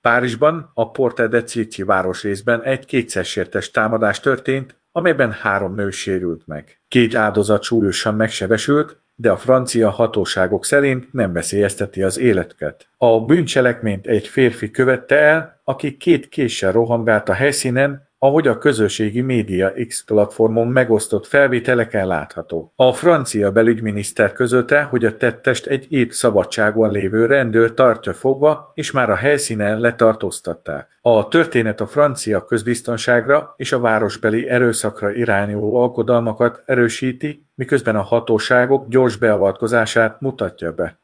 Párizsban, a Porte de Clichy városrészben egy kétszersértes támadás történt, amelyben 3 nő sérült meg. 2 áldozat súlyosan megsebesült, de a francia hatóságok szerint nem veszélyezteti az életüket. A bűncselekményt egy férfi követte el, aki 2 késsel rohangált a helyszínen, ahogy a közösségi média X platformon megosztott felvételeken látható. A francia belügyminiszter közölte, hogy a tettest egy épp szabadságon lévő rendőr tartja fogva, és már a helyszínen letartóztatták. A történet a francia közbiztonságra és a városbeli erőszakra irányuló aggodalmakat erősíti, miközben a hatóságok gyors beavatkozását mutatja be.